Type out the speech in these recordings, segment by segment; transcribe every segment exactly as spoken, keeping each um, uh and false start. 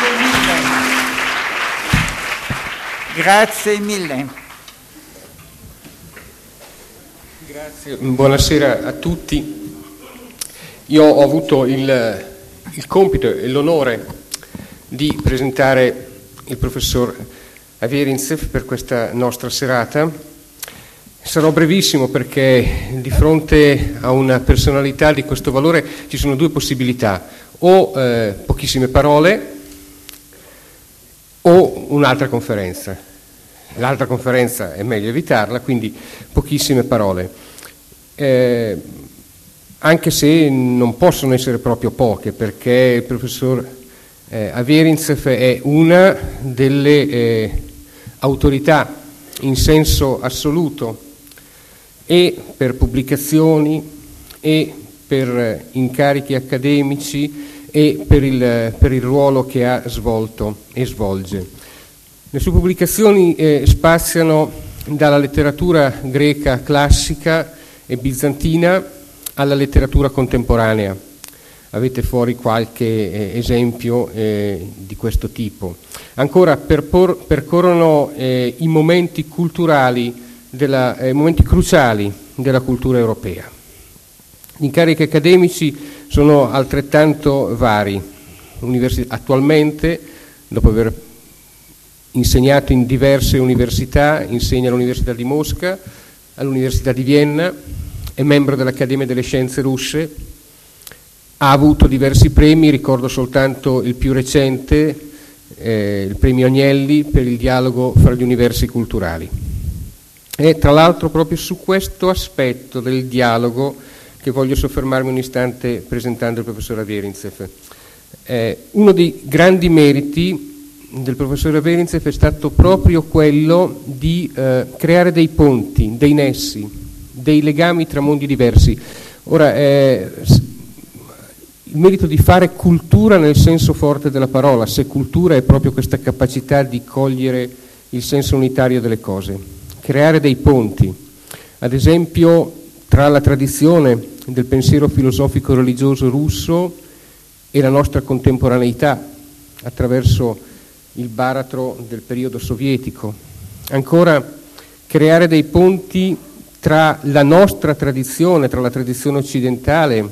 Grazie mille. Grazie, buonasera a tutti. Io ho avuto il, il compito e l'onore di presentare il professor Averincev per questa nostra serata. Sarò brevissimo perché di fronte a una personalità di questo valore ci sono due possibilità: o eh, pochissime parole o un'altra conferenza. L'altra conferenza è meglio evitarla, quindi pochissime parole. Eh, anche se non possono essere proprio poche, perché il professor eh, Averincev è una delle eh, autorità in senso assoluto e per pubblicazioni e per incarichi accademici e per il, per il ruolo che ha svolto e svolge. Le sue pubblicazioni eh, spaziano dalla letteratura greca classica e bizantina alla letteratura contemporanea. Avete fuori qualche eh, esempio eh, di questo tipo. Ancora perpor- percorrono eh, i momenti culturali, della, eh, momenti cruciali della cultura europea. Gli incarichi accademici sono altrettanto vari. Universi- attualmente, dopo aver insegnato in diverse università, insegna all'Università di Mosca, all'Università di Vienna, è membro dell'Accademia delle Scienze Russe, ha avuto diversi premi, ricordo soltanto il più recente, eh, il premio Agnelli per il dialogo fra gli universi culturali. E tra l'altro proprio su questo aspetto del dialogo che voglio soffermarmi un istante presentando il professor Averincev. Eh, uno dei grandi meriti del professor Averincev è stato proprio quello di eh, creare dei ponti, dei nessi, dei legami tra mondi diversi. Ora, eh, il merito di fare cultura nel senso forte della parola, se cultura è proprio questa capacità di cogliere il senso unitario delle cose, creare dei ponti, ad esempio tra la tradizione del pensiero filosofico religioso russo e la nostra contemporaneità attraverso il baratro del periodo sovietico. Ancora, creare dei ponti tra la nostra tradizione, tra la tradizione occidentale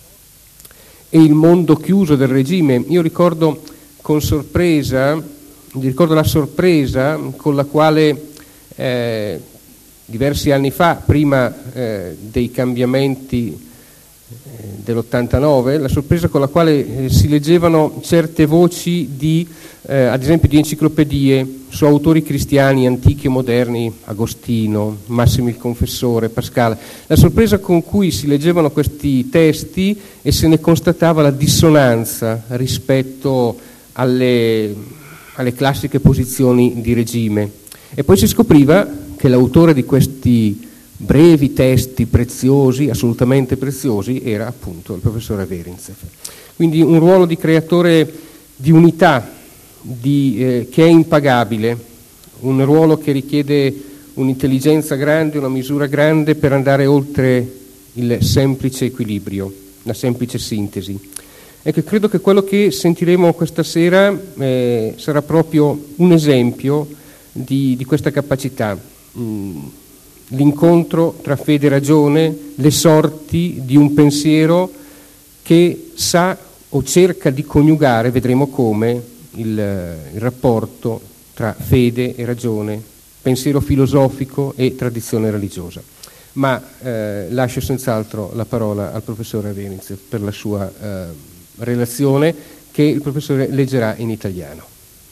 e il mondo chiuso del regime. Io ricordo con sorpresa, ricordo la sorpresa con la quale eh, diversi anni fa, prima eh, dei cambiamenti eh, dell'ottantanove, la sorpresa con la quale eh, si leggevano certe voci di, eh, ad esempio, di enciclopedie su autori cristiani antichi e moderni, Agostino, Massimo il Confessore, Pascal, la sorpresa con cui si leggevano questi testi e se ne constatava la dissonanza rispetto alle, alle classiche posizioni di regime. E poi si scopriva che l'autore di questi brevi testi preziosi, assolutamente preziosi, era appunto il professor Averincev. Quindi un ruolo di creatore di unità, di, eh, che è impagabile, un ruolo che richiede un'intelligenza grande, una misura grande per andare oltre il semplice equilibrio, la semplice sintesi. Ecco, credo che quello che sentiremo questa sera eh, sarà proprio un esempio di, di questa capacità. Mm. L'incontro tra fede e ragione, le sorti di un pensiero che sa o cerca di coniugare, vedremo come, il, il rapporto tra fede e ragione, pensiero filosofico e tradizione religiosa. Ma eh, lascio senz'altro la parola al professore Averincev per la sua eh, relazione che il professore leggerà in italiano.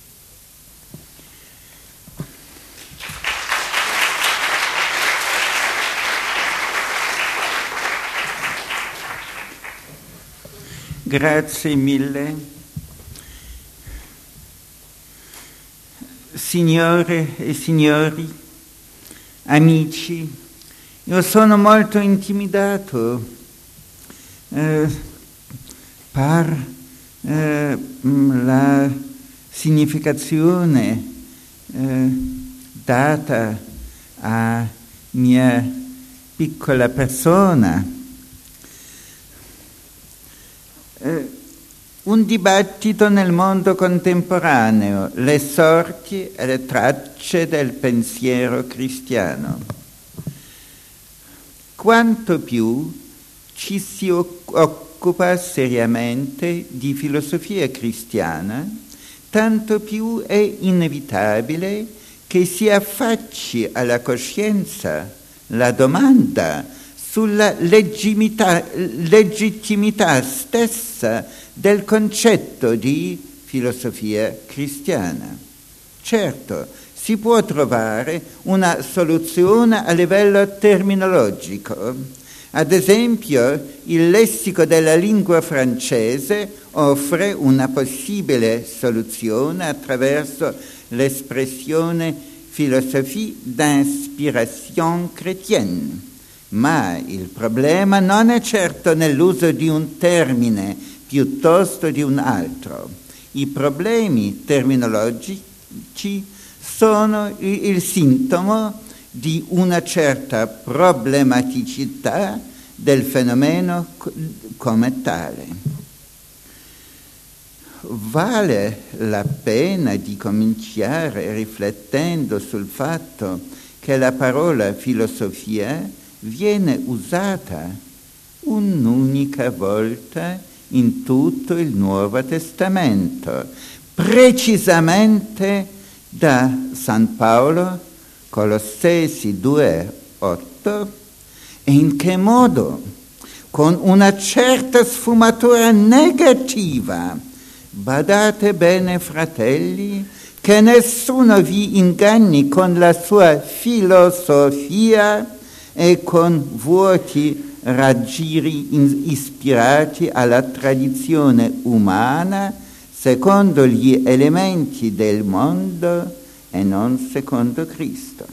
Grazie mille. Signore e signori, amici, io sono molto intimidato eh, per eh, la significazione eh, data a mia piccola persona. Eh, Un dibattito nel mondo contemporaneo, le sorti e le tracce del pensiero cristiano. Quanto più ci si occupa seriamente di filosofia cristiana, tanto più è inevitabile che si affacci alla coscienza la domanda sulla legittimità, legittimità stessa del concetto di filosofia cristiana. Certo, si può trovare una soluzione a livello terminologico. Ad esempio, il lessico della lingua francese offre una possibile soluzione attraverso l'espressione philosophie d'inspiration chrétienne. Ma il problema non è certo nell'uso di un termine piuttosto di un altro. I problemi terminologici sono il, il sintomo di una certa problematicità del fenomeno come tale. Vale la pena di cominciare riflettendo sul fatto che la parola filosofia viene usata un'unica volta in tutto il Nuovo Testamento, precisamente da San Paolo, Colossesi due otto, e in che modo? Con una certa sfumatura negativa. Badate bene, fratelli, che nessuno vi inganni con la sua filosofia e con vuoti raggiri ispirati alla tradizione umana secondo gli elementi del mondo e non secondo Cristo.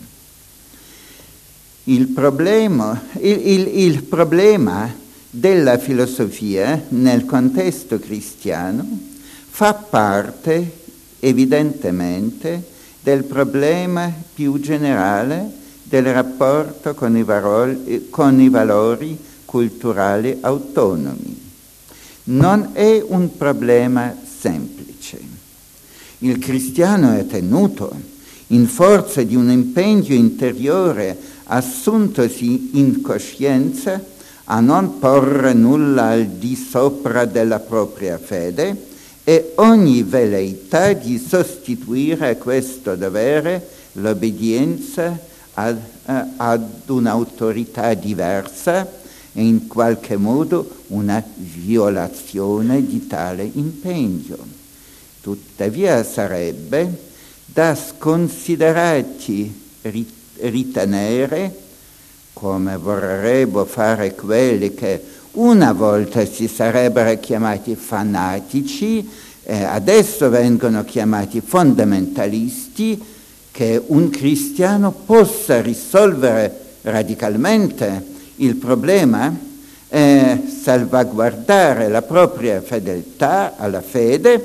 Il problema, il, il, il problema della filosofia nel contesto cristiano fa parte evidentemente del problema più generale del rapporto con i, valori, con i valori culturali autonomi. Non è un problema semplice. Il cristiano è tenuto, in forza di un impegno interiore assuntosi in coscienza, a non porre nulla al di sopra della propria fede e ogni velleità di sostituire a questo dovere l'obbedienza ad, ad un'autorità diversa e in qualche modo una violazione di tale impegno. Tuttavia sarebbe da sconsiderarci ritenere, come vorrebbero fare quelli che una volta si sarebbero chiamati fanatici, eh, adesso vengono chiamati fondamentalisti, che un cristiano possa risolvere radicalmente il problema e salvaguardare la propria fedeltà alla fede,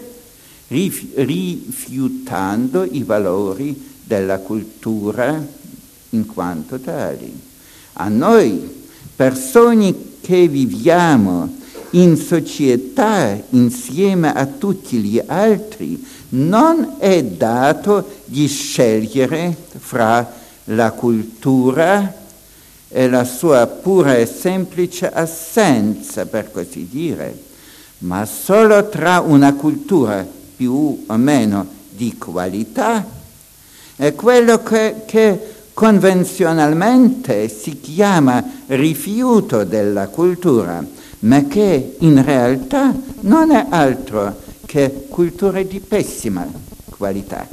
rifiutando i valori della cultura in quanto tali. A noi, persone che viviamo in società insieme a tutti gli altri, non è dato di scegliere fra la cultura e la sua pura e semplice assenza, per così dire, ma solo tra una cultura più o meno di qualità e quello che, che convenzionalmente si chiama rifiuto della cultura, ma che in realtà non è altro che cultura di pessima qualità.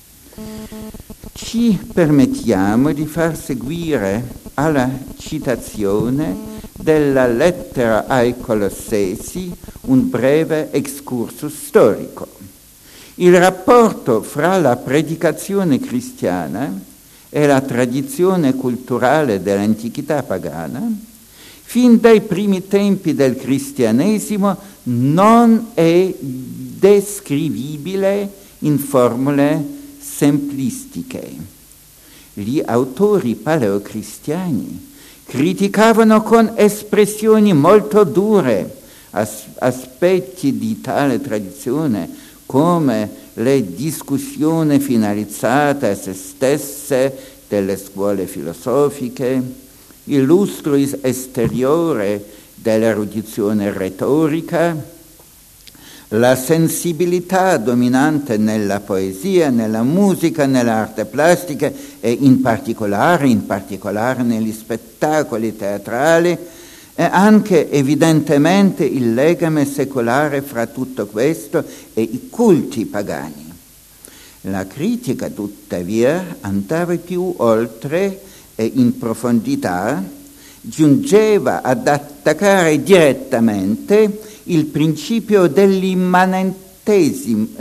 Ci permettiamo di far seguire alla citazione della lettera ai Colossesi un breve excursus storico. Il rapporto fra la predicazione cristiana e la tradizione culturale dell'antichità pagana, fin dai primi tempi del cristianesimo, non è descrivibile in formule semplistiche. Gli autori paleocristiani criticavano con espressioni molto dure As- aspetti di tale tradizione, come le discussioni finalizzate a se stesse delle scuole filosofiche, il lustro esteriore dell'erudizione retorica, la sensibilità dominante nella poesia, nella musica, nell'arte plastica e in particolare, in particolare negli spettacoli teatrali, e anche evidentemente il legame secolare fra tutto questo e i culti pagani. La critica, tuttavia, andava più oltre e in profondità, giungeva ad attaccare direttamente il principio dell'immanentesimo,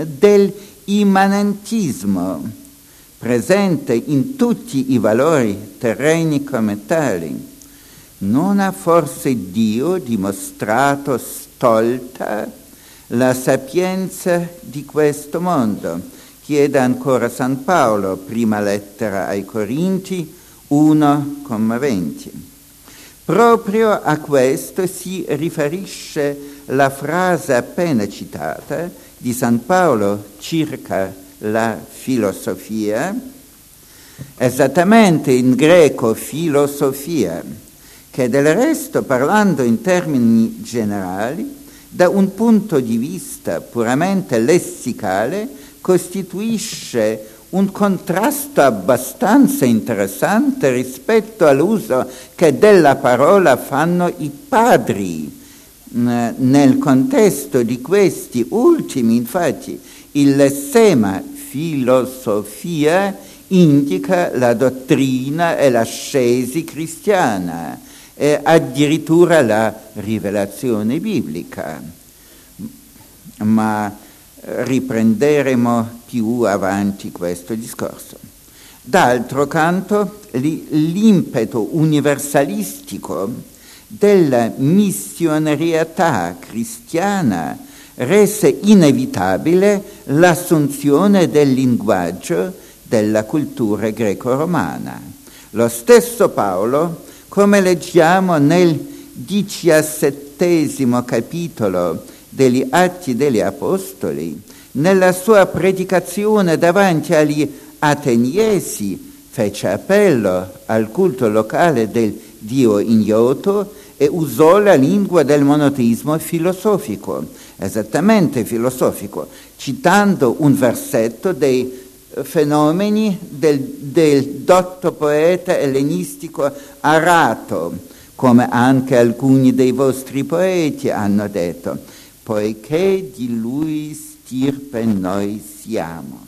dell'immanentismo presente in tutti i valori terreni come tali. Non ha forse Dio dimostrato stolta la sapienza di questo mondo? Chiede ancora San Paolo, prima lettera ai Corinti uno venti. Proprio a questo si riferisce la frase appena citata di San Paolo circa la filosofia, esattamente in greco filosofia, che del resto, parlando in termini generali, da un punto di vista puramente lessicale, costituisce un contrasto abbastanza interessante rispetto all'uso che della parola fanno i padri. Nel contesto di questi ultimi, infatti, il lessema filosofia indica la dottrina e l'ascesi cristiana e addirittura la rivelazione biblica. Ma riprenderemo più avanti questo discorso. D'altro canto, l'impeto universalistico della missionarietà cristiana rese inevitabile l'assunzione del linguaggio della cultura greco-romana. Lo stesso Paolo, come leggiamo nel diciassettesimo capitolo degli Atti degli Apostoli, nella sua predicazione davanti agli ateniesi fece appello al culto locale del Dio ignoto e usò la lingua del monoteismo filosofico, esattamente filosofico, citando un versetto dei fenomeni del, del dotto poeta ellenistico Arato, come anche alcuni dei vostri poeti hanno detto, poiché di lui stirpe noi siamo.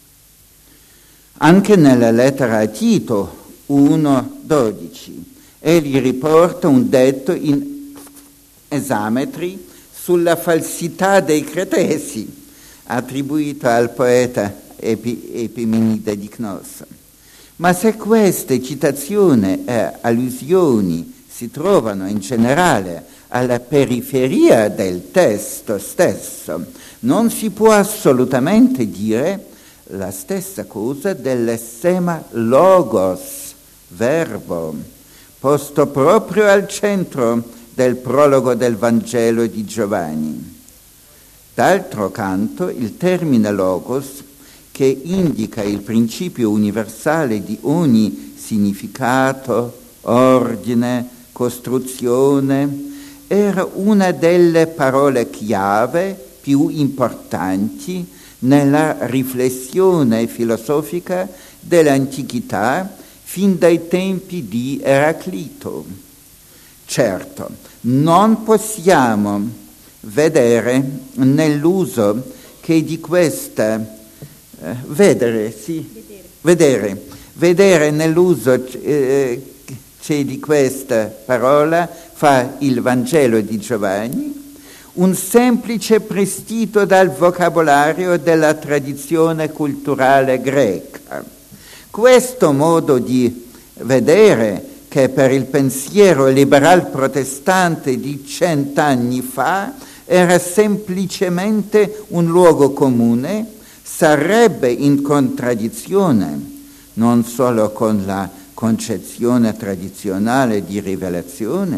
Anche nella lettera a Tito uno dodici egli riporta un detto in esametri sulla falsità dei cretesi, attribuito al poeta Epi, Epimenide di Cnossa. Ma se queste citazioni e allusioni si trovano in generale alla periferia del testo stesso, non si può assolutamente dire la stessa cosa dell'essema logos, verbo, posto proprio al centro del prologo del Vangelo di Giovanni. D'altro canto, il termine logos, che indica il principio universale di ogni significato, ordine, costruzione, era una delle parole chiave più importanti nella riflessione filosofica dell'antichità fin dai tempi di Eraclito. Certo, non possiamo vedere nell'uso che di questa eh, vedere, sì, vedere. vedere, vedere nell'uso eh, c'è di questa parola fa il Vangelo di Giovanni un semplice prestito dal vocabolario della tradizione culturale greca. Questo modo di vedere, che per il pensiero liberal protestante di cent'anni fa era semplicemente un luogo comune, sarebbe in contraddizione non solo con la concezione tradizionale di rivelazione,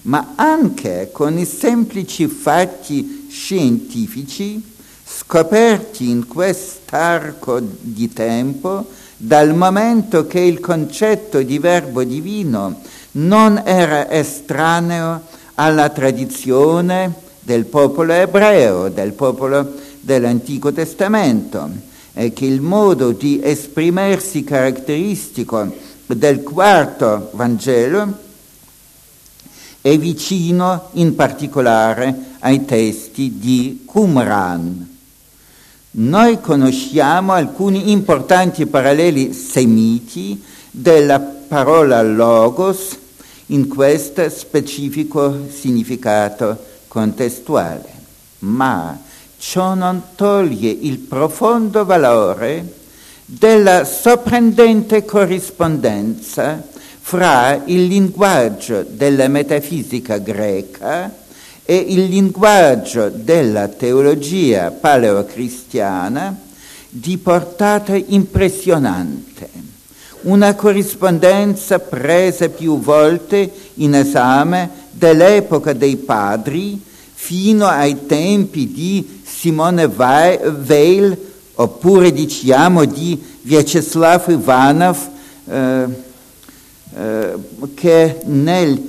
ma anche con i semplici fatti scientifici scoperti in quest'arco di tempo, dal momento che il concetto di verbo divino non era estraneo alla tradizione del popolo ebreo, del popolo dell'Antico Testamento, e che il modo di esprimersi caratteristico del quarto Vangelo è vicino in particolare ai testi di Qumran. Noi conosciamo alcuni importanti paralleli semiti della parola logos in questo specifico significato contestuale, ma ciò non toglie il profondo valore della sorprendente corrispondenza fra il linguaggio della metafisica greca e il linguaggio della teologia paleocristiana di portata impressionante, una corrispondenza presa più volte in esame dall'epoca dei padri fino ai tempi di Simone Weil, oppure diciamo di Vyacheslav Ivanov, eh, eh, che nel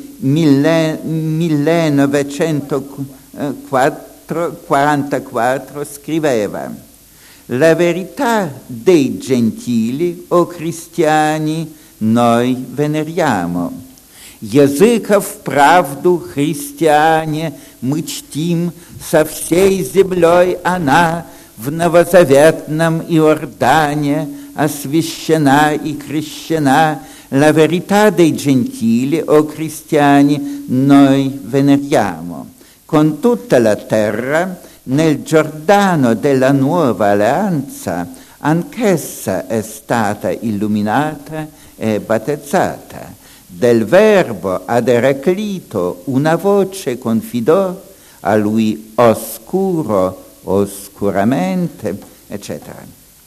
millenovecentoquarantaquattro scriveva: la verità dei gentili, o cristiani, noi veneriamo. Языков правду христиане мы чтим, со всей землей она в новозаветном Иордане освящена и крещена. La verità dei gentili, o cristiani, noi veneriamo. Con tutta la terra, nel Giordano della nuova alleanza, anch'essa è stata illuminata e battezzata. Del verbo ad Eraclito una voce confidò, a lui oscuro, oscuramente, eccetera.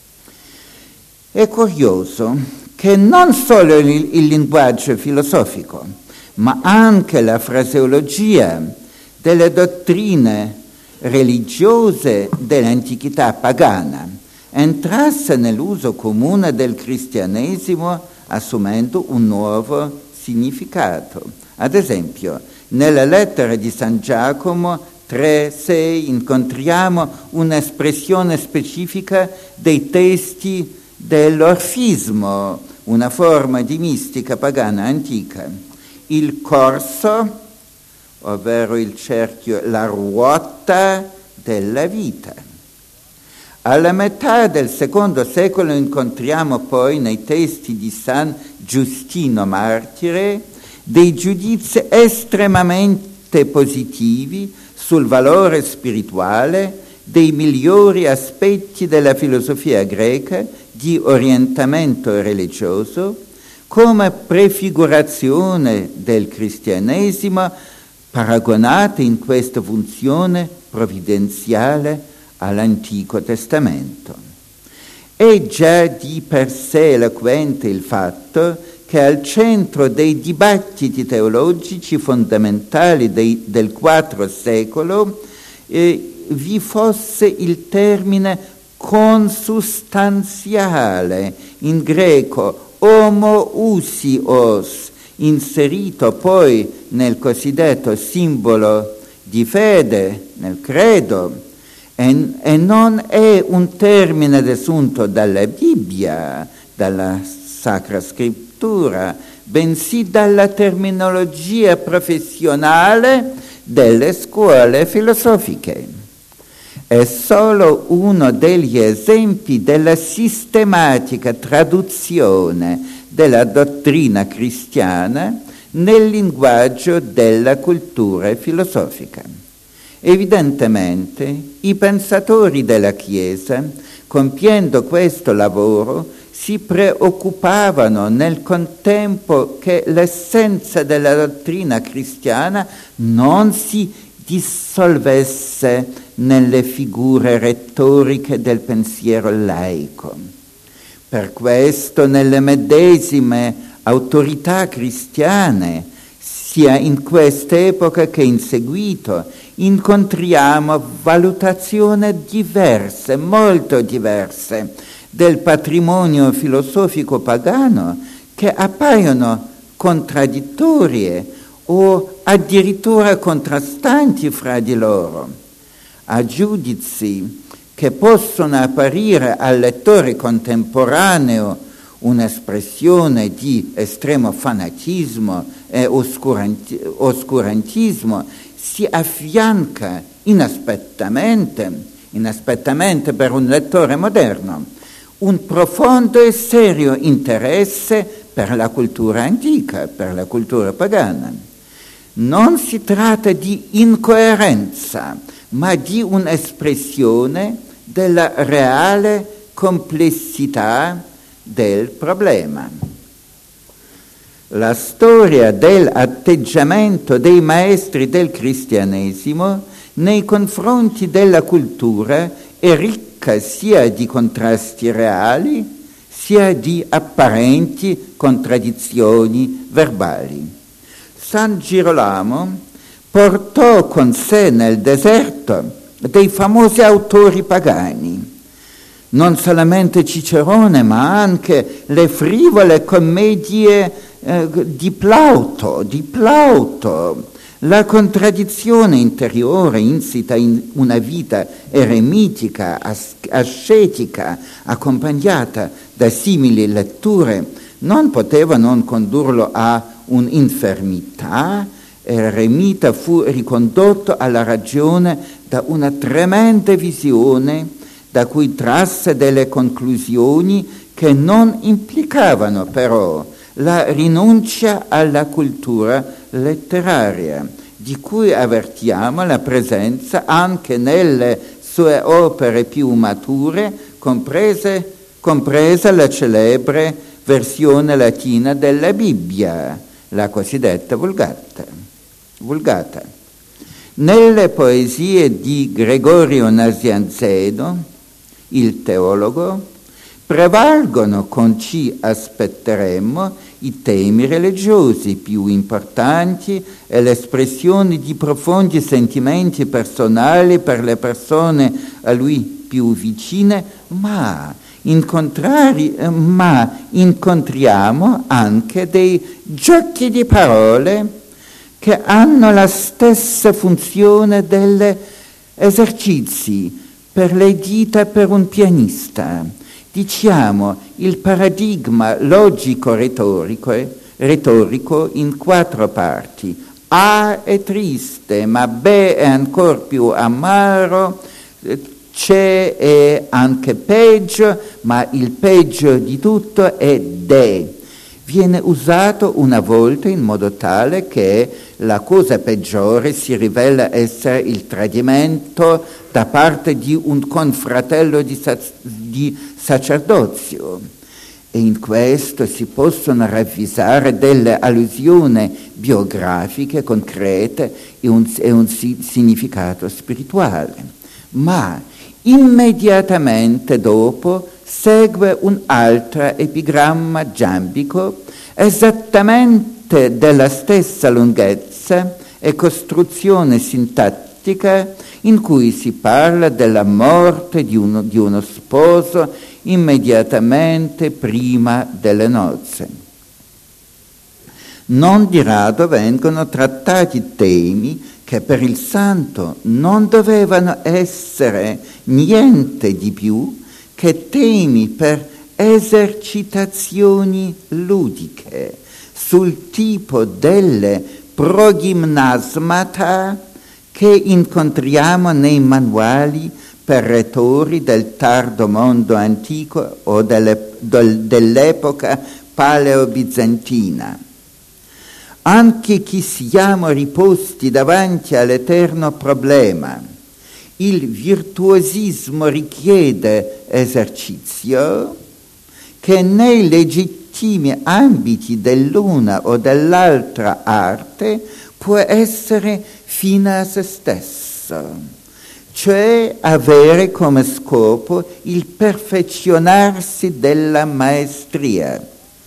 È curioso che non solo il, il linguaggio filosofico, ma anche la fraseologia delle dottrine religiose dell'antichità pagana entrasse nell'uso comune del cristianesimo assumendo un nuovo significato. Ad esempio, nella lettera di San Giacomo tre sei incontriamo un'espressione specifica dei testi dell'orfismo, una forma di mistica pagana antica. Il corso, ovvero il cerchio, la ruota della vita. Alla metà del secondo secolo incontriamo poi nei testi di San Giustino Martire dei giudizi estremamente positivi sul valore spirituale dei migliori aspetti della filosofia greca di orientamento religioso come prefigurazione del cristianesimo paragonata in questa funzione provvidenziale all'Antico Testamento. È già di per sé eloquente il fatto che al centro dei dibattiti teologici fondamentali dei, del quarto secolo eh, vi fosse il termine consustanziale, in greco homoousios, inserito poi nel cosiddetto simbolo di fede, nel credo, e, e non è un termine desunto dalla Bibbia, dalla Sacra Scrittura, bensì dalla terminologia professionale delle scuole filosofiche. È solo uno degli esempi della sistematica traduzione della dottrina cristiana nel linguaggio della cultura filosofica. Evidentemente i pensatori della Chiesa, compiendo questo lavoro, si preoccupavano nel contempo che l'essenza della dottrina cristiana non si dissolvesse nelle figure retoriche del pensiero laico. Per questo nelle medesime autorità cristiane sia in quest'epoca che in seguito incontriamo valutazioni diverse, molto diverse, del patrimonio filosofico pagano che appaiono contraddittorie o addirittura contrastanti fra di loro, a giudizi che possono apparire al lettore contemporaneo un'espressione di estremo fanatismo e oscuranti- oscurantismo, si affianca inaspettatamente, inaspettatamente per un lettore moderno, un profondo e serio interesse per la cultura antica, per la cultura pagana. Non si tratta di incoerenza, ma di un'espressione della reale complessità del problema. La storia dell'atteggiamento dei maestri del cristianesimo nei confronti della cultura è ricca sia di contrasti reali sia di apparenti contraddizioni verbali. San Girolamo portò con sé nel deserto dei famosi autori pagani, non solamente Cicerone, ma anche le frivole commedie eh, di Plauto, di Plauto, la contraddizione interiore insita in una vita eremitica, as- ascetica, accompagnata da simili letture, non poteva non condurlo a un'infermità. Eremita fu ricondotto alla ragione da una tremenda visione da cui trasse delle conclusioni che non implicavano però la rinuncia alla cultura letteraria, di cui avvertiamo la presenza anche nelle sue opere più mature, comprese, compresa la celebre versione latina della Bibbia, la cosiddetta Vulgata. Vulgata. Nelle poesie di Gregorio Nazianzeno, il teologo, prevalgono, con ci aspetteremmo, i temi religiosi più importanti e l'espressione di profondi sentimenti personali per le persone a lui più vicine, ma, incontrari, ma incontriamo anche dei giochi di parole che hanno la stessa funzione degli esercizi per le dita per un pianista. Diciamo il paradigma logico-retorico retorico in quattro parti. A è triste, ma B è ancora più amaro, C è anche peggio, ma il peggio di tutto è D. Viene usato una volta in modo tale che la cosa peggiore si rivela essere il tradimento da parte di un confratello di, sac- di sacerdozio. E in questo si possono ravvisare delle allusioni biografiche concrete e un, e un si- significato spirituale. Ma immediatamente dopo segue un altro epigramma giambico esattamente della stessa lunghezza e costruzione sintattica, in cui si parla della morte di uno, di uno sposo immediatamente prima delle nozze. Non di rado vengono trattati temi che per il santo non dovevano essere niente di più che temi per esercitazioni ludiche sul tipo delle progymnasmata che incontriamo nei manuali per rettori del tardo mondo antico o delle, del, dell'epoca paleo-bizantina. Anche chi siamo riposti davanti all'eterno problema, il virtuosismo richiede esercizio che nei legittimi ambiti dell'una o dell'altra arte può essere fine a se stesso, cioè avere come scopo il perfezionarsi della maestria,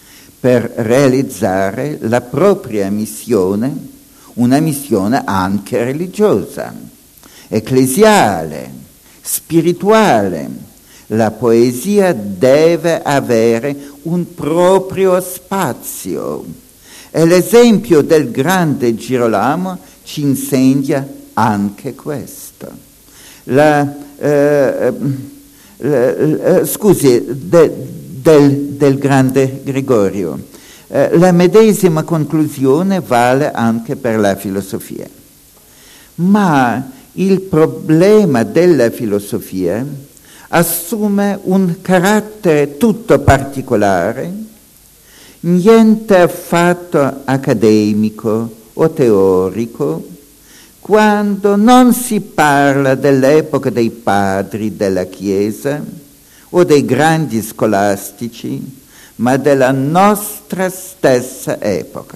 per realizzare la propria missione, una missione anche religiosa, ecclesiale, spirituale. La poesia deve avere un proprio spazio e l'esempio del grande Girolamo ci insegna anche questo. La, eh, eh, scusi, de, del, del grande Gregorio, eh, la medesima conclusione vale anche per la filosofia. Ma il problema della filosofia assume un carattere tutto particolare, niente affatto accademico o teorico, quando non si parla dell'epoca dei padri della Chiesa o dei grandi scolastici, ma della nostra stessa epoca.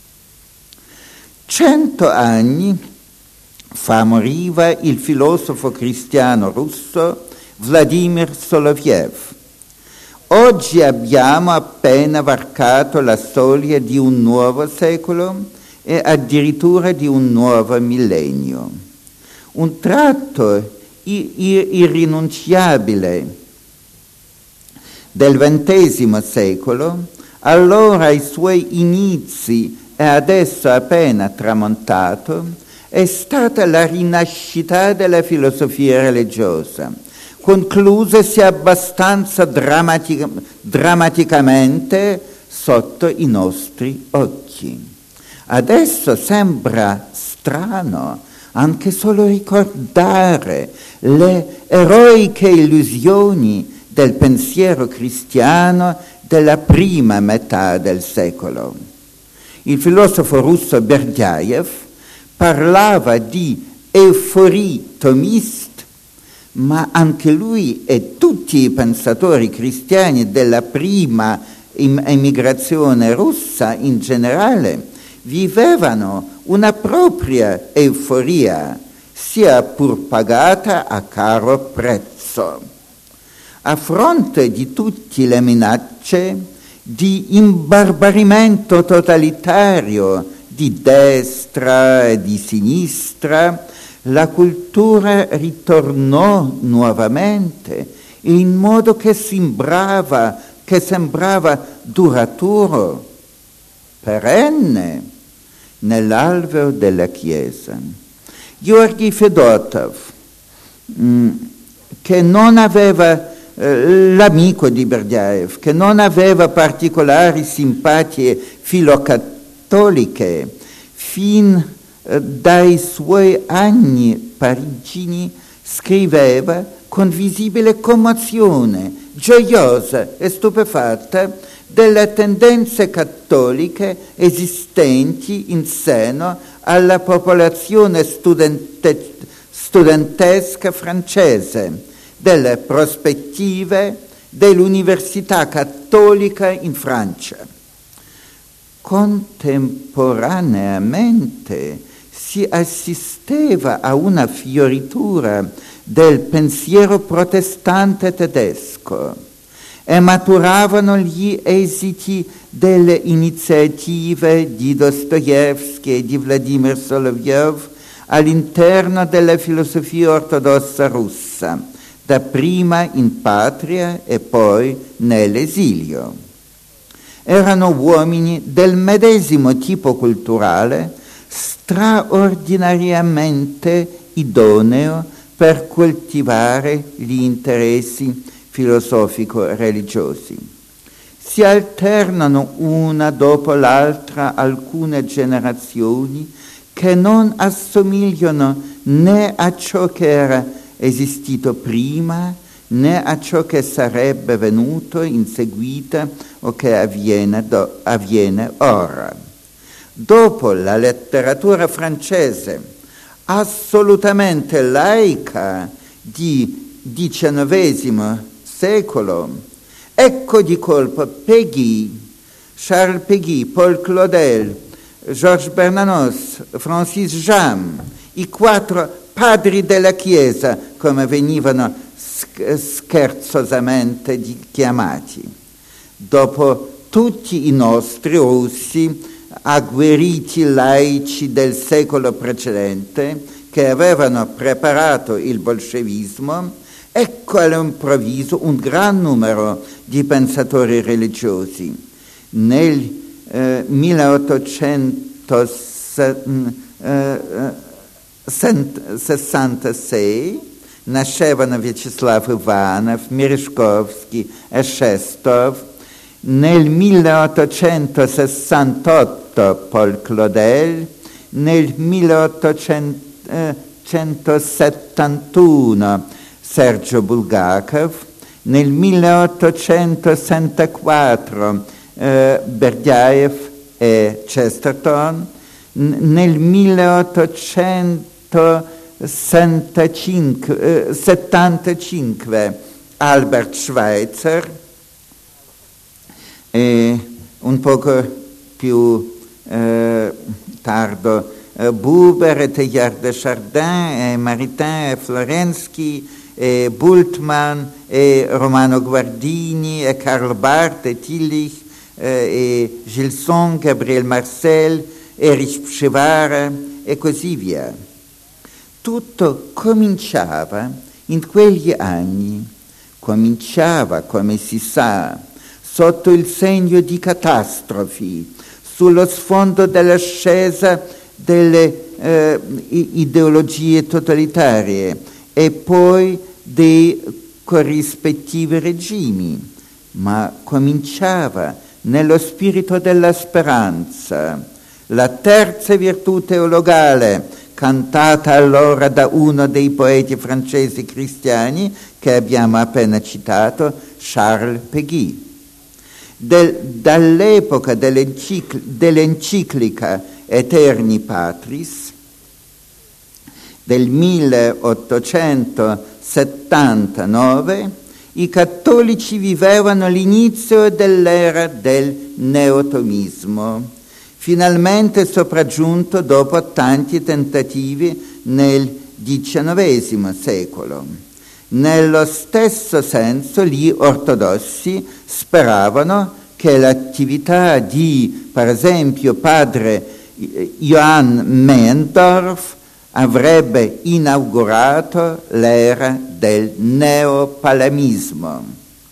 Cento anni fa moriva il filosofo cristiano russo Vladimir Soloviev. Oggi abbiamo appena varcato la soglia di un nuovo secolo e addirittura di un nuovo millennio. Un tratto irrinunciabile del ventesimo secolo, allora ai suoi inizi e adesso appena tramontato, è stata la rinascita della filosofia religiosa, conclusasi abbastanza drammatica, drammaticamente sotto i nostri occhi. Adesso sembra strano anche solo ricordare le eroiche illusioni del pensiero cristiano della prima metà del secolo. Il filosofo russo Berdyaev parlava di euforie thomiste, ma anche lui e tutti i pensatori cristiani della prima emigrazione russa in generale vivevano una propria euforia, sia pur pagata a caro prezzo. A fronte di tutte le minacce di imbarbarimento totalitario di destra e di sinistra, la cultura ritornò nuovamente in modo che sembrava, che sembrava duraturo, perenne, nell'alveo della Chiesa. Georgi Fedotov, mh, che non aveva, eh, l'amico di Berdyaev, che non aveva particolari simpatie filocattoliche, fin eh, dai suoi anni parigini, scriveva con visibile commozione, gioiosa e stupefatta, delle tendenze cattoliche esistenti in seno alla popolazione studente- studentesca francese, delle prospettive dell'università cattolica in Francia. Contemporaneamente si assisteva a una fioritura del pensiero protestante tedesco e maturavano gli esiti delle iniziative di Dostoevsky e di Vladimir Soloviev all'interno della filosofia ortodossa russa, dapprima in patria e poi nell'esilio. Erano uomini del medesimo tipo culturale, straordinariamente idoneo per coltivare gli interessi filosofico-religiosi. Si alternano una dopo l'altra alcune generazioni che non assomigliano né a ciò che era esistito prima né a ciò che sarebbe venuto in seguita o che avviene, do, avviene ora. Dopo la letteratura francese assolutamente laica di diciannovesimo secolo, ecco di colpo Péguy, Charles Péguy, Paul Claudel, Georges Bernanos, Francis Jammes, i quattro padri della Chiesa, come venivano scherzosamente chiamati. Dopo tutti i nostri russi agguerriti laici del secolo precedente che avevano preparato il bolscevismo, ecco all'improvviso un gran numero di pensatori religiosi. Nel eh, milleottocentosessantasei nascevano Vyacheslav Ivanov, Merezhkovsky e Shestov. Nel milleottocentosessantotto Paul Claudel, nel milleottocentosettantuno Sergio Bulgakov, nel milleottocentosessantaquattro eh, Berdyaev e Chesterton, n- nel milleottocentosettantacinque Albert Schweitzer, e un poco più eh, tardo eh, Buber e Teilhard de Chardin e Maritain e Florensky e Bultmann e Romano Guardini e Karl Barth e Tillich eh, e Gilson, Gabriel Marcel, Erich Pschewara e così via. Tutto cominciava in quegli anni, cominciava, come si sa, sotto il segno di catastrofi, sullo sfondo dell'ascesa delle eh, ideologie totalitarie e poi dei corrispettivi regimi, ma cominciava nello spirito della speranza, la terza virtù teologale, cantata allora da uno dei poeti francesi cristiani che abbiamo appena citato, Charles Péguy. Del, dall'epoca dell'encicl- dell'enciclica Aeterni Patris del milleottocentosettantanove i cattolici vivevano l'inizio dell'era del neotomismo, finalmente sopraggiunto dopo tanti tentativi nel diciannovesimo secolo. Nello stesso senso gli ortodossi speravano che l'attività di, per esempio, padre Johann Meyendorff avrebbe inaugurato l'era del neopalamismo.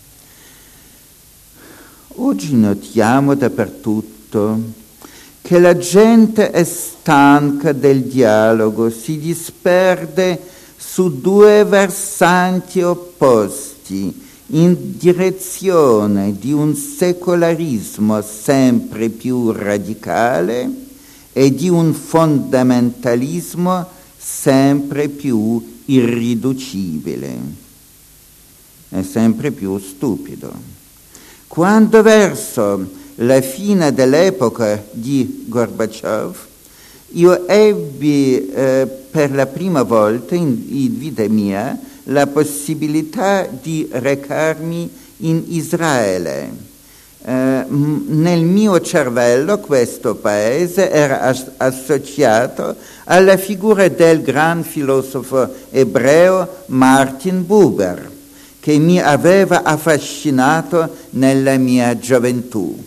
Oggi notiamo dappertutto che la gente è stanca del dialogo, si disperde su due versanti opposti, in direzione di un secolarismo sempre più radicale e di un fondamentalismo sempre più irriducibile e sempre più stupido. Quando verso la fine dell'epoca di Gorbaciov io ebbi eh, per la prima volta in, in vita mia la possibilità di recarmi in Israele. Eh, nel mio cervello questo paese era as- associato alla figura del gran filosofo ebreo Martin Buber, che mi aveva affascinato nella mia gioventù.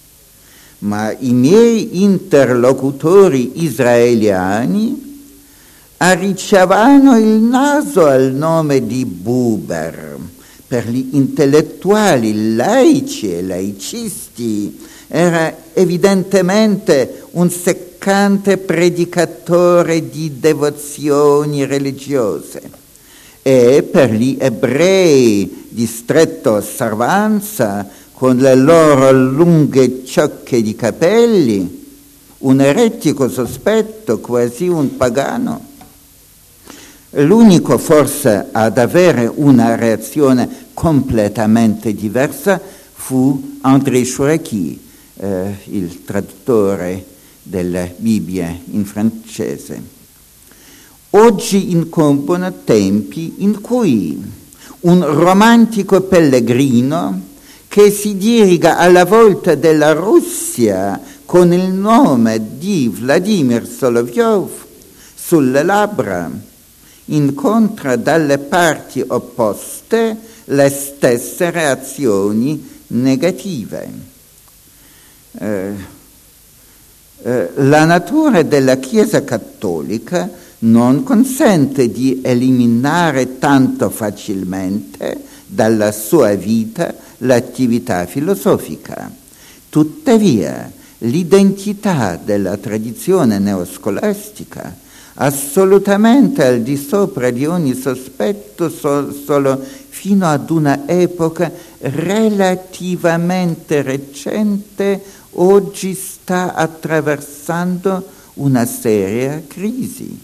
Ma i miei interlocutori israeliani arricciavano il naso al nome di Buber. Per gli intellettuali laici e laicisti era evidentemente un seccante predicatore di devozioni religiose e per gli ebrei di stretta osservanza con le loro lunghe ciocche di capelli, un eretico sospetto, quasi un pagano. L'unico forse ad avere una reazione completamente diversa fu André Chouraqui, eh, il traduttore della Bibbia in francese. Oggi incombono tempi in cui un romantico pellegrino che si diriga alla volta della Russia con il nome di Vladimir Solovyov sulle labbra, incontra dalle parti opposte le stesse reazioni negative. eh, eh, la natura della Chiesa cattolica non consente di eliminare tanto facilmente dalla sua vita l'attività filosofica. Tuttavia, l'identità della tradizione neoscolastica, assolutamente al di sopra di ogni sospetto, so, solo fino ad una epoca relativamente recente, oggi sta attraversando una seria crisi.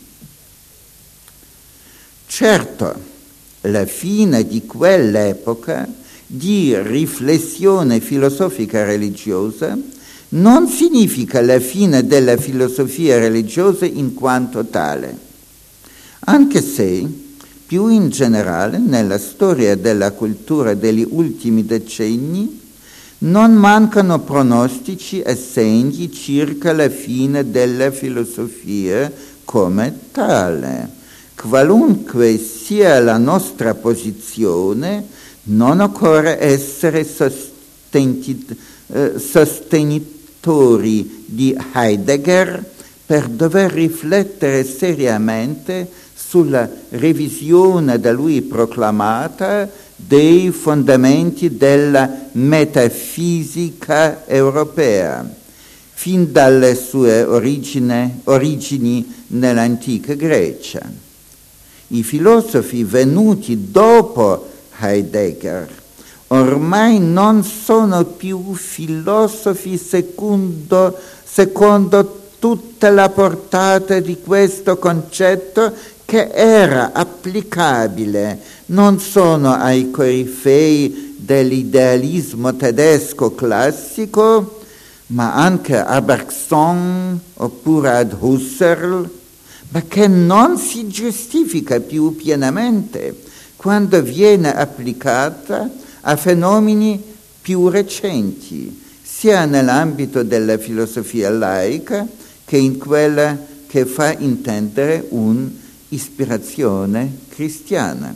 Certo, la fine di quell'epoca di riflessione filosofica religiosa non significa la fine della filosofia religiosa in quanto tale, anche se, più in generale, nella storia della cultura degli ultimi decenni, non mancano pronostici e segni circa la fine della filosofia come tale. Qualunque sia la nostra posizione, non occorre essere sostenti, eh, sostenitori di Heidegger per dover riflettere seriamente sulla revisione da lui proclamata dei fondamenti della metafisica europea, fin dalle sue origine, origini nell'antica Grecia. I filosofi venuti dopo Heidegger ormai non sono più filosofi secondo, secondo tutta la portata di questo concetto che era applicabile non solo ai corifei dell'idealismo tedesco classico, ma anche a Bergson oppure ad Husserl, ma che non si giustifica più pienamente quando viene applicata a fenomeni più recenti, sia nell'ambito della filosofia laica che in quella che fa intendere un'ispirazione cristiana.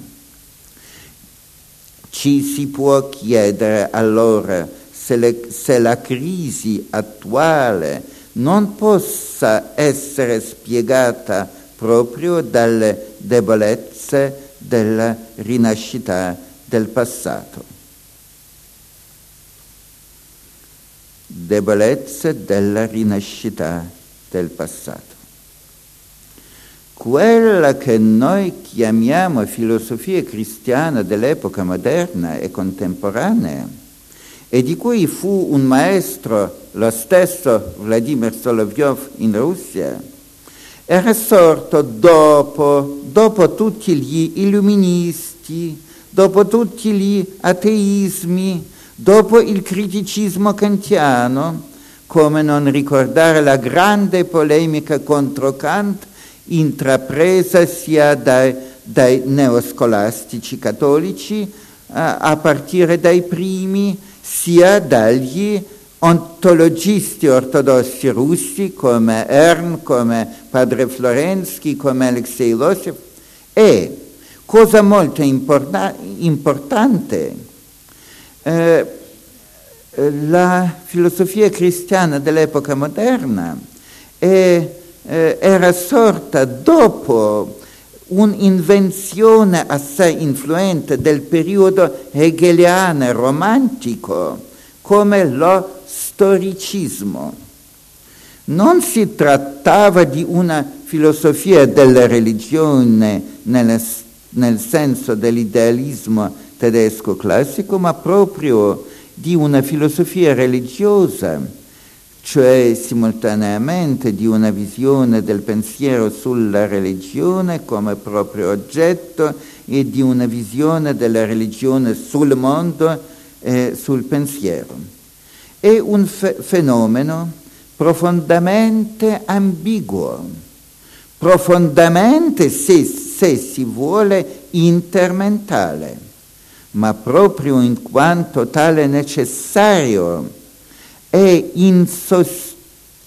Ci si può chiedere allora se, le, se la crisi attuale non possa essere spiegata proprio dalle debolezze della rinascita del passato. Debolezze della rinascita del passato. Quella che noi chiamiamo filosofia cristiana dell'epoca moderna e contemporanea, e di cui fu un maestro lo stesso Vladimir Solovyov in Russia, era sorto dopo, dopo tutti gli illuministi, dopo tutti gli ateismi, dopo il criticismo kantiano. Come non ricordare la grande polemica contro Kant intrapresa sia dai, dai neoscolastici cattolici a, a partire dai primi, sia dagli ontologisti ortodossi russi come Ern, come padre Florensky, come Alexei Losev. E, cosa molto importa- importante, eh, la filosofia cristiana dell'epoca moderna è, eh, era sorta dopo un'invenzione assai influente del periodo hegeliano e romantico come lo storicismo. Non si trattava di una filosofia della religione nel, nel senso dell'idealismo tedesco classico, ma proprio di una filosofia religiosa, cioè simultaneamente di una visione del pensiero sulla religione come proprio oggetto e di una visione della religione sul mondo e sul pensiero. È un fe- fenomeno profondamente ambiguo, profondamente, se, se si vuole, intermentale, ma proprio in quanto tale necessario è insost-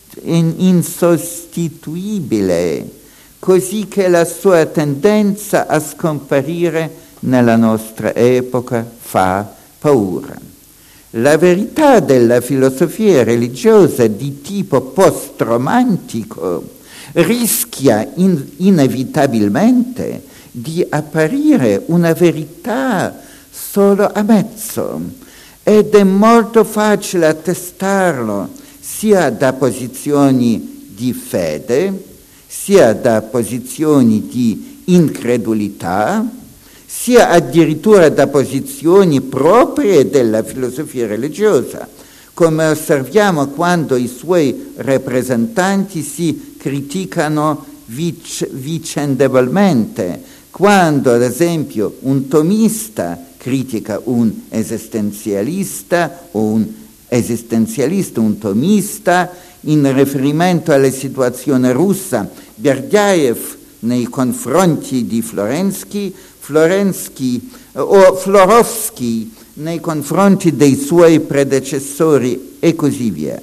insostituibile, così che la sua tendenza a scomparire nella nostra epoca fa paura. La verità della filosofia religiosa di tipo post-romantico rischia in, inevitabilmente di apparire una verità solo a mezzo, ed è molto facile attestarlo sia da posizioni di fede, sia da posizioni di incredulità, sia addirittura da posizioni proprie della filosofia religiosa, come osserviamo quando i suoi rappresentanti si criticano vic- vicendevolmente, quando ad esempio un tomista critica un esistenzialista o un esistenzialista, un tomista, in riferimento alla situazione russa, Berdiaev nei confronti di Florensky, Florensky o Florovsky nei confronti dei suoi predecessori e così via.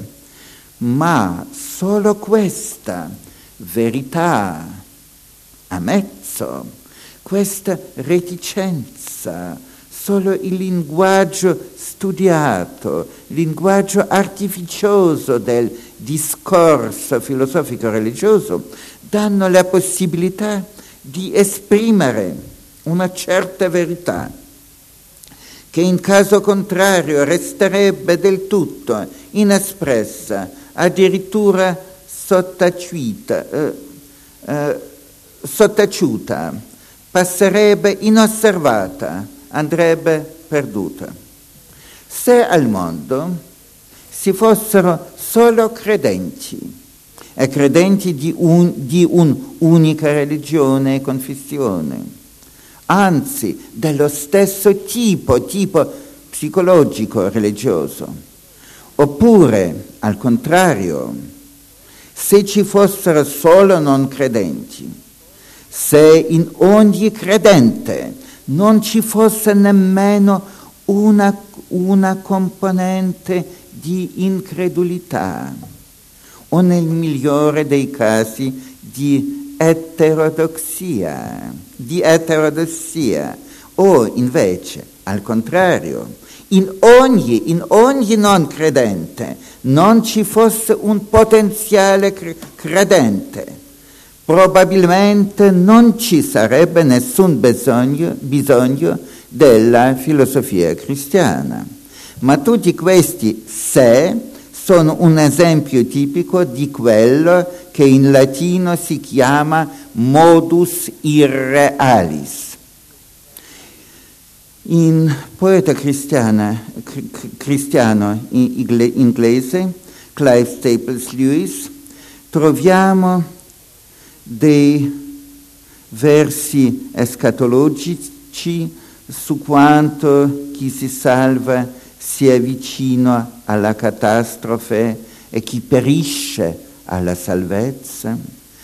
Ma solo questa verità a mezzo, questa reticenza, solo il linguaggio studiato, il linguaggio artificioso del discorso filosofico-religioso danno la possibilità di esprimere una certa verità, che in caso contrario resterebbe del tutto inespressa, addirittura sottaciuta, eh, eh, sottaciuta, passerebbe inosservata, andrebbe perduta. Se al mondo si fossero solo credenti, e credenti di, un, di un'unica religione e confessione, anzi dello stesso tipo, tipo psicologico religioso, oppure al contrario, se ci fossero solo non credenti, se in ogni credente non ci fosse nemmeno una, una componente di incredulità, o nel migliore dei casi di eterodossia, di eterodossia, o invece, al contrario, in ogni, in ogni non credente non ci fosse un potenziale credente, probabilmente non ci sarebbe nessun bisogno, bisogno della filosofia cristiana. Ma tutti questi se sono un esempio tipico di quello che in latino si chiama modus irrealis. In poeta cristiana, cristiano inglese, Clive Staples Lewis, troviamo dei versi escatologici su quanto chi si salva sia vicino alla catastrofe e chi perisce alla salvezza,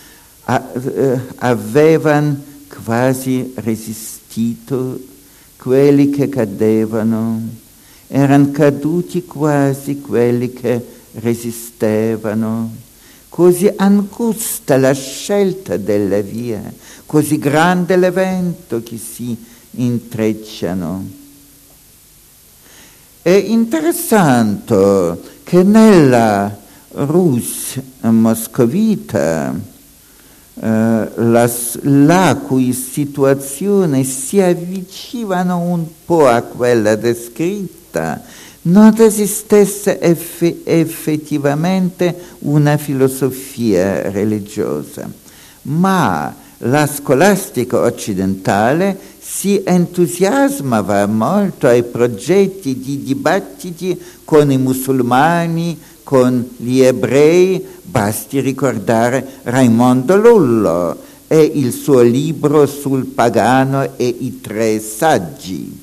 avevano quasi resistito quelli che cadevano, erano caduti quasi quelli che resistevano. Così angusta la scelta della via, così grande l'evento che si intrecciano. È interessante che nella Russia moscovita, eh, la, la cui situazione si avvicinano un po' a quella descritta, non esistesse eff- effettivamente una filosofia religiosa, ma la scolastica occidentale si entusiasmava molto ai progetti di dibattiti con i musulmani, con gli ebrei. Basti ricordare Raimondo Lullo e il suo libro sul pagano e i tre saggi.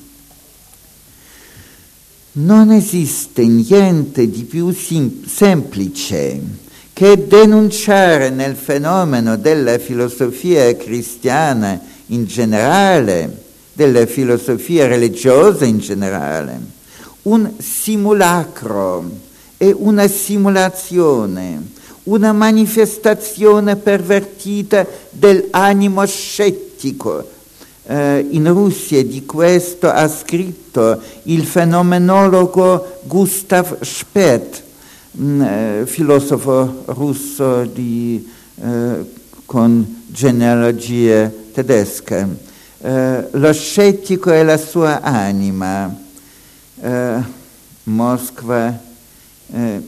Non esiste niente di più sim- semplice che denunciare nel fenomeno della filosofia cristiana in generale, della filosofia religiosa in generale, un simulacro e una simulazione, una manifestazione pervertita dell'animo scettico Eh, in Russia di questo ha scritto il fenomenologo Gustav Speth, mh, eh, filosofo russo di, eh, con genealogie tedesche. Eh, lo scettico e la sua anima, eh, Mosca, eh,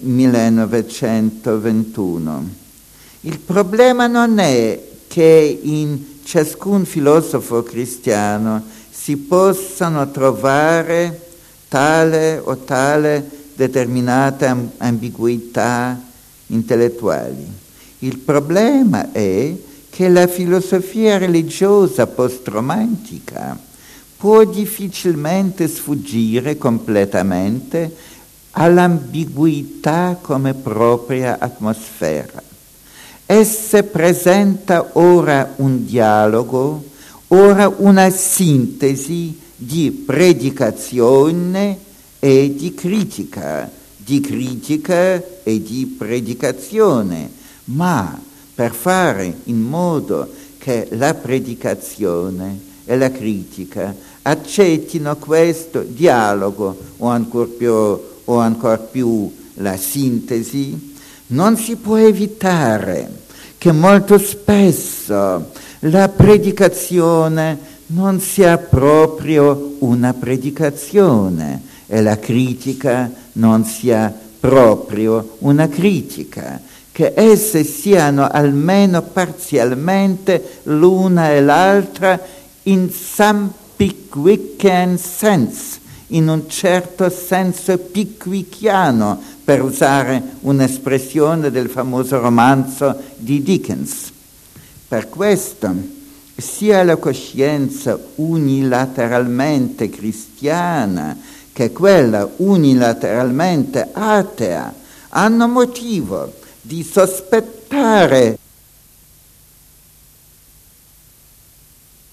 millenovecentoventuno. Il problema non è che in ciascun filosofo cristiano si possano trovare tale o tale determinate ambiguità intellettuali. Il problema è che la filosofia religiosa post-romantica può difficilmente sfuggire completamente all'ambiguità come propria atmosfera. Essa presenta ora un dialogo, ora una sintesi di predicazione e di critica, di critica e di predicazione, ma per fare in modo che la predicazione e la critica accettino questo dialogo o ancor più, o ancor più la sintesi, non si può evitare che molto spesso la predicazione non sia proprio una predicazione e la critica non sia proprio una critica, che esse siano almeno parzialmente l'una e l'altra in some Pickwickian sense, in un certo senso pickwickiano, per usare un'espressione del famoso romanzo di Dickens. Per questo, sia la coscienza unilateralmente cristiana che quella unilateralmente atea hanno motivo di sospettare